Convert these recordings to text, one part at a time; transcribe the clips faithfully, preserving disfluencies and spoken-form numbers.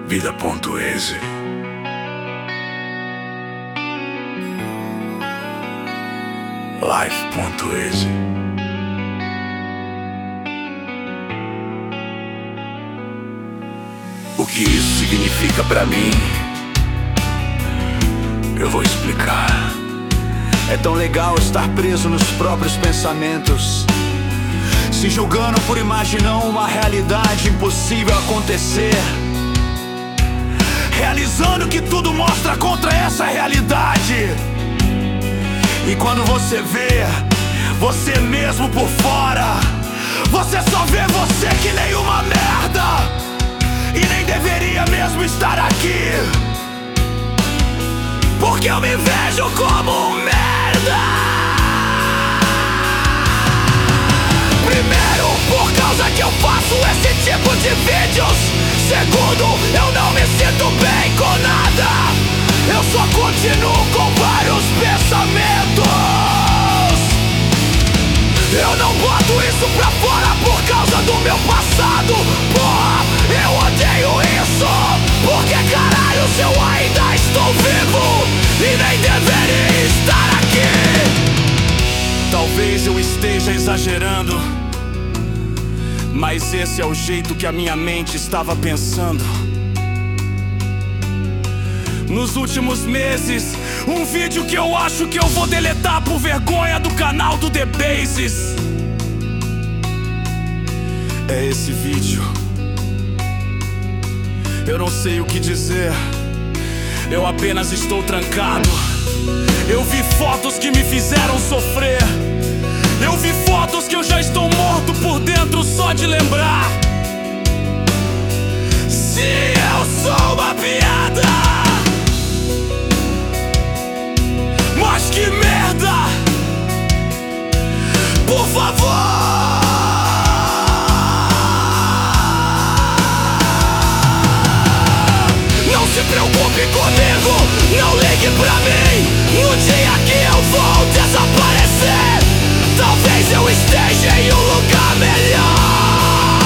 Vida.exe. Life.exe. O que isso significa pra mim, eu vou explicar. É tão legal estar preso nos próprios pensamentos, se julgando por imaginar uma realidade impossível acontecer, realizando que tudo mostra contra essa realidade. E quando você vê você mesmo por fora, você só vê você que nem uma merda, e nem deveria mesmo estar aqui, porque eu me vejo como um merda. Primeiro, por causa que eu faço esse tipo de vídeos. Segundo, eu não me sinto bem com nada, eu só continuo com vários pensamentos. Eu não boto isso pra fora por causa do meu passado. Porra, eu odeio isso, porque caralho, se eu ainda estou vivo e nem deveria estar aqui. Talvez eu esteja exagerando, mas esse é o jeito que a minha mente estava pensando. Nos últimos meses, um vídeo que eu acho que eu vou deletar por vergonha do canal do The Bases. É esse vídeo. Eu não sei o que dizer, eu apenas estou trancado. Eu vi fotos que me fizeram sofrer, eu vi fotos que eu já estou morto por dentro só de lembrar. Se eu sou uma piada, mas que merda! Por favor, não se preocupe comigo, não ligue pra mim. No dia que eu vou desaparecer, talvez eu esteja em um lugar melhor.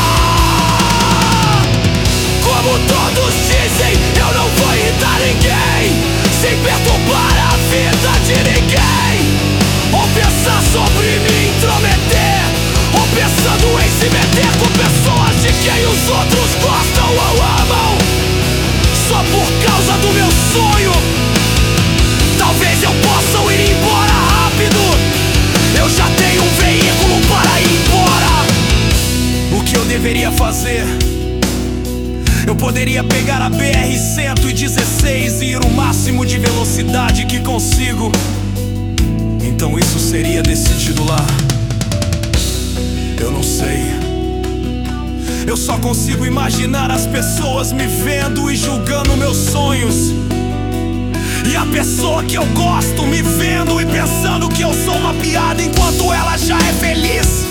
Como todos dizem, eu não vou irritar ninguém, sem perturbar a vida de ninguém, ou pensar sobre me intrometer, ou pensando em se meter com pessoas de quem os outros gostam ou amam, só por causa do meu sonho. Talvez eu possa ir embora rápido, eu já tenho um veículo para ir embora. O que eu deveria fazer? Eu poderia pegar a B R cento e dezesseis e ir o máximo de velocidade que consigo. Então isso seria decidido lá. Eu não sei. Eu só consigo imaginar as pessoas me vendo e julgando meus sonhos, e a pessoa que eu gosto me vendo e pensando que eu sou uma piada enquanto ela já é feliz.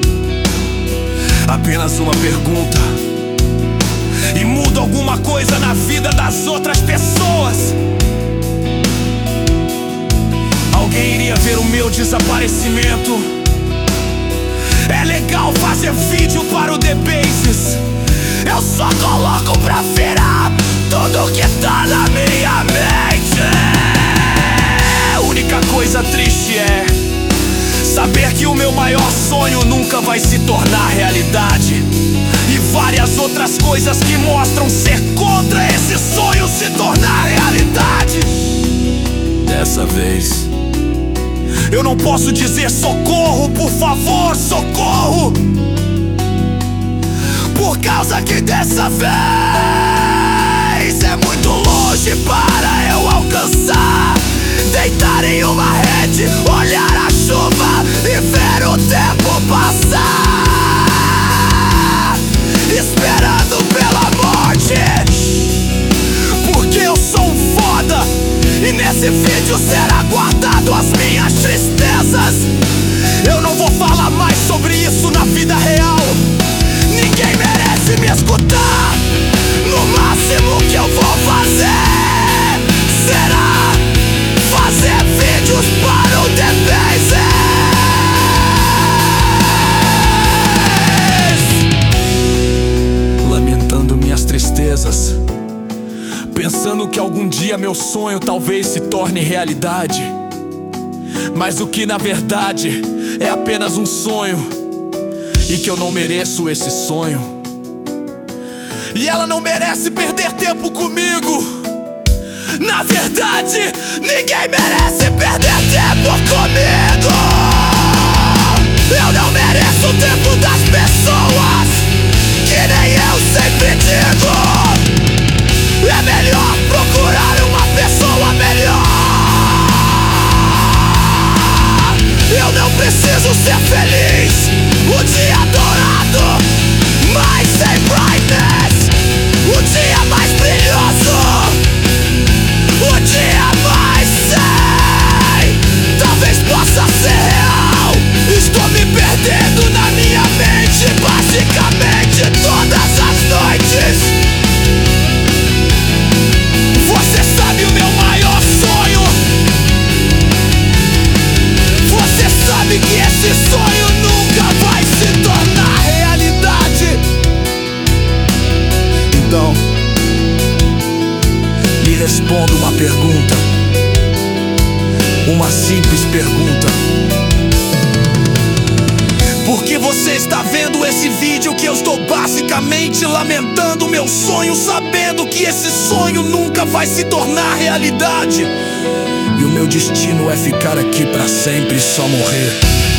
Apenas uma pergunta, e muda alguma coisa na vida das outras pessoas. Alguém iria ver o meu desaparecimento. É legal fazer vídeo para o The Bases, eu só coloco pra virar tudo que tá na minha mente. A única coisa triste é saber que o meu maior sonho nunca vai se tornar realidade, e várias outras coisas que mostram ser contra esse sonho se tornar realidade. Dessa vez eu não posso dizer socorro, por favor, socorro, por causa que dessa vez é muito longe para eu alcançar. Deitar em uma rede, olhar a chuva e ver o tempo passar, esperando pela morte, porque eu sou um foda, e nesse vídeo será guardado as minhas tristezas. Eu não vou falar mais sobre isso na vida real, ninguém merece me escutar. No máximo que eu vou fazer será fazer vídeos para o The Bases, lamentando minhas tristezas, dia meu sonho talvez se torne realidade, mas o que na verdade é apenas um sonho, e que eu não mereço esse sonho, e ela não merece perder tempo comigo. Na verdade, ninguém merece perder tempo comigo. Eu não mereço o tempo das pessoas, que nem eu sempre digo. É melhor procurar uma pessoa melhor. Eu não preciso ser feliz o dia dourado, mas sem brightness, o dia mais brilhoso, o dia mais sem. Talvez possa ser real. Estou me perdendo na minha mente, basicamente todas as noites. Você sabe o meu maior sonho. Você sabe que esse sonho nunca vai se tornar realidade. Então, me responda uma pergunta, uma simples pergunta. Por que você está vendo esse vídeo que eu estou basicamente lamentando meu sonho, sabendo que esse sonho nunca vai se tornar realidade? E o meu destino é ficar aqui pra sempre e só morrer.